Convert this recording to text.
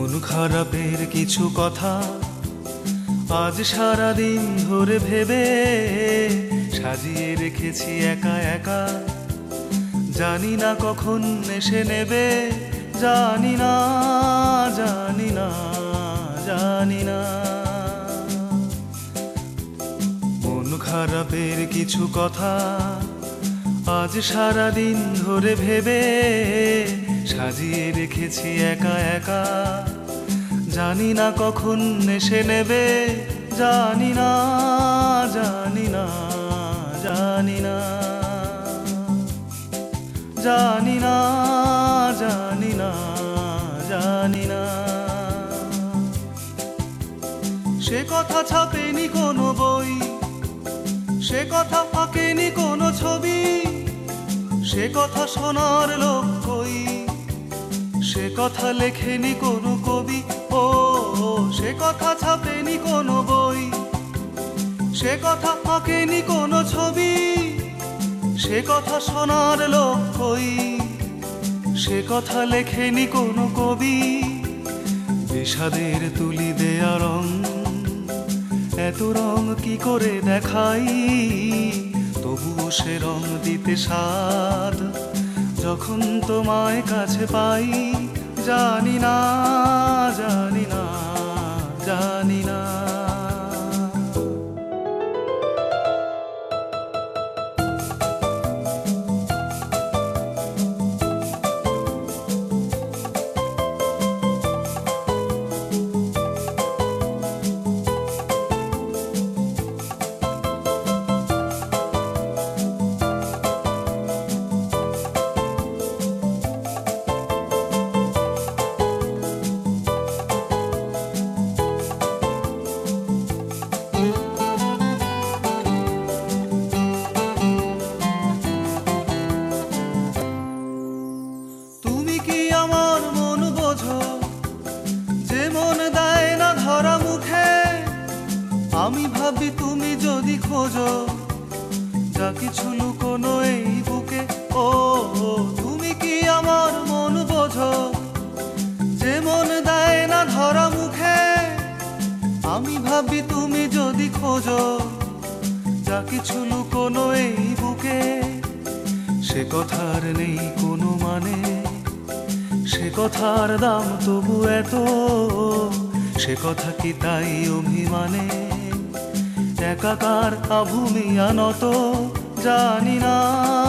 মন খারাপের কিছু কথা আজ সারা দিন ধরে ভেবে সাজিয়ে রেখেছি একা একা। জানি না কখন এসে নেবে, জানি না জানি না জানি না। মন খারাপের কিছু কথা আজ সারা দিন ধরে ভেবে সাজিয়ে রেখেছি একা একা। জানি না কখন এসে নেবে, জানি না জানি না জানি না জানি না জানি না জানি না। সে কথা ছাপেনি কোনো বই, সে কথা আঁকেনি কোনো ছবি, সে কথা শোনার লোক কই, সে কথা লেখেনি কোনো কবি। ও সে কথা ছাপেনি কোনো বই, সে কথা আঁকেনি কোনো ছবি, সে কথা শোনার লোক কই, সে কথা লেখেনি কোনো কবি। বিষাদের তুলি দেয়া রং, এত রং কি করে দেখাই, তবুও সে রং দিতে সাধ যখন তোমায় কাছে পাই। জানি না জানি না জানি না। আমি ভাবি তুমি যদি খোঁজো যা কিছু লুকোনো এই বুকে। ও তুমি কি আমার মন বোঝো, যে মন দেয় না ধরা মুখে। আমি ভাবি তুমি যদি খোঁজো যা কিছু লুকোনো এই বুকে। সে কথার নেই কোনো মানে, সে কথার দাম তবু এত, সে কথা কি তাই অভিমানে একাকার আভূমি আনত। জানি না